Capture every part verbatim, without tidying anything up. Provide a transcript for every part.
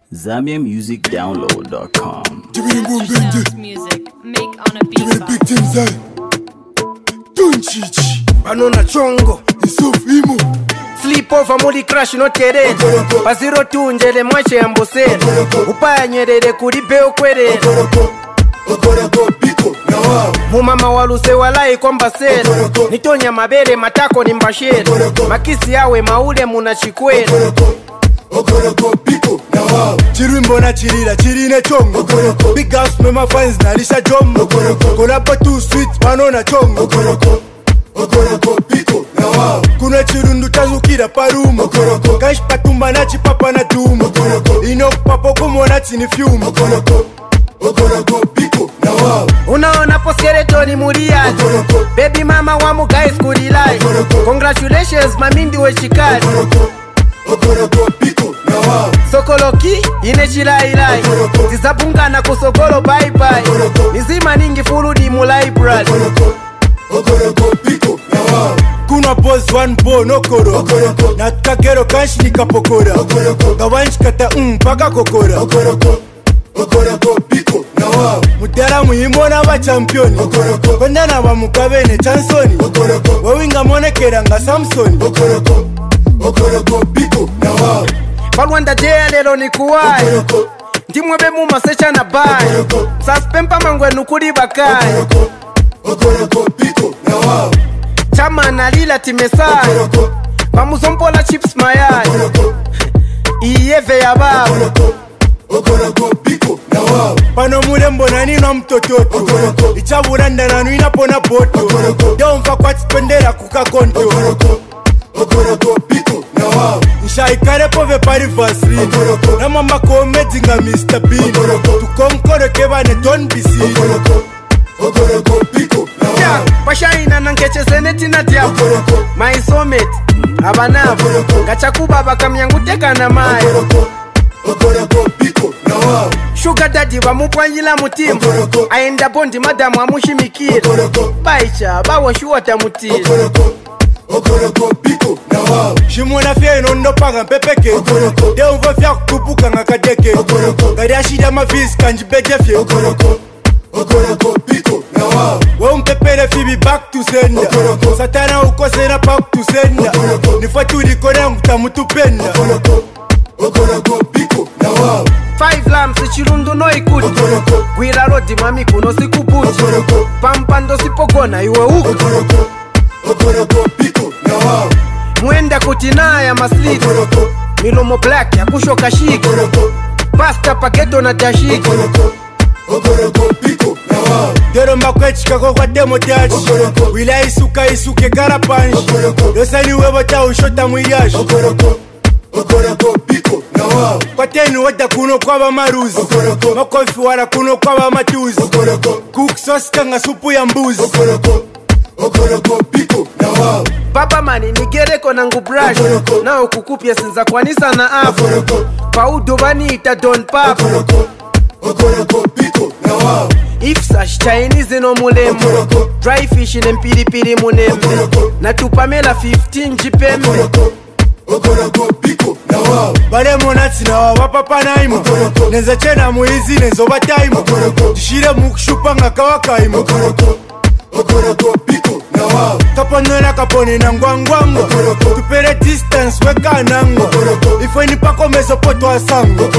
Zambia Music Download dot com. Dance music, make on a beat big things I Tunchichi Banona chongo Isofimo Sleep over muli crash no terere Pasiro tunjele mwache ya mbosele Upaya nyerere kuribe ukwere Mumama waluse walai komba sele Nitonya mabere matako ni mbashere Makisi yawe maule muna chikwere Chirwimbo na chirira chirine chongo Big house mema fans na lisha jombo Kolabo too sweet banona chongo Kuna chirundu tazukira parumo Kash patumba na chipapa na tumo Ino papo kumo na chini fiumo Unaona poskeretoni muriani Baby mama wa mu guys kurilai Congratulations mamindi we shikari Sokoloki ine chilai lai Tizabungana kusogolo bye bye Nizima ningi furudi mu library Kuna boss one bo no koro Na tukagero kanshi nikapokora Gawanchi kata mpaka kokora Mudara muhimbo na wa championi Kwenda na wa mukabene chansoni Wawinga monekera nga Samsoni Falwanda jea lelo ni kuwai Ndimwebe muma secha na bai Saspempa mangwe nukuri bakai Chama na lila timesai Pamuzompola chips mayai Iyeve ya babu Pano murembo na nino mtototo Ichaburanda na nuina pona poto Deo mfa kwa tipendera kuka konto Nishaikare pove pari vasri Na mama komedi nga mister Bean Tukonkoro kebane don't be seen Yeah, pashaina nankeche seneti na diapo My soulmate, abanabu Gachakuba bakamyanguteka na mai Sugar daddy bamupwanyila mutimu Aenda bondi madamu amushimikire Baicha, bawo shuwata mutire Shimona fia inondo panga mpepeke Deo mva fia kukupuka nga kadeke Gari ashida mafizi kanjibeje fie Wewe mpepele fibi back to sender Satana ukose na back to sender Nifatu likore ngutamutupenda Five lamps chirundu no ikuti Gwira rodi mami kuno sikuputi Pampando sipokona iwe uku Mwenda kutina ya masliti Milomo black ya kushoka shiki Pasta paketo na tashiki Dero makwechika kwa kwa demo tachi Wila isuka isuke karapanshi Yosani wewa ta ushota mwiliashi Kwa tenu wada kuno kwa ba maruzi Makofi wara kuno kwa ba matuzi Cook sauce kanga supu ya mbuzi Baba mani nigereko nangu brush Nao kukupia sinza kwanisa na afu Paudo bani ita don papu If sash Chinese no mulemo Dry fish in mpiri piri munembe Na tupamela fifteen jipembe Bale monati na wapapa naimo Neza chena muizi nezo bataimo Tishire mukushupa nga kawakaimo Kaponona kapone na ngwangwangwa Tupere distance weka nangwa Ifwe nipako meso poto asango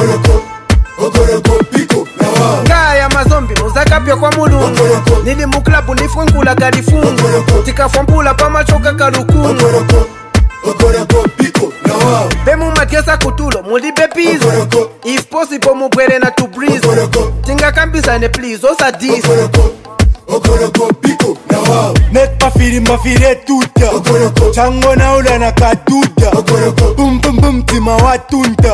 Ngaya mazombi muzakapya kwa mulungu Nili muklabu nifwe nkula karifungu Tikafwambula pa machoka karukungu Bemu matiasa kutulo mulibe pizo If possible mubwere na to breeze Tinga kambizane please osa dis Nek pafiri mafire tuta Chango na ula na katuta Bum bum bum tima watunta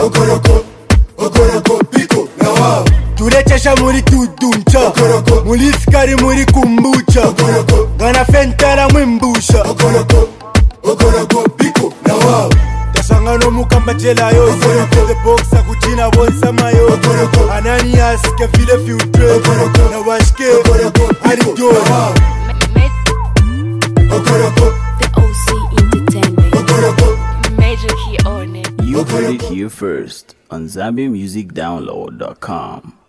Turechasha muri tuduncha Muri skari muri kumbucha Gana fentara mwimbusha Kasangano mukamba chela yose The boxa kuchina bonsa mayo Anani aske vile filtre Na washke Aridore The O C Entertainment Major key on it You heard it here first. on Zambia Music Download dot com.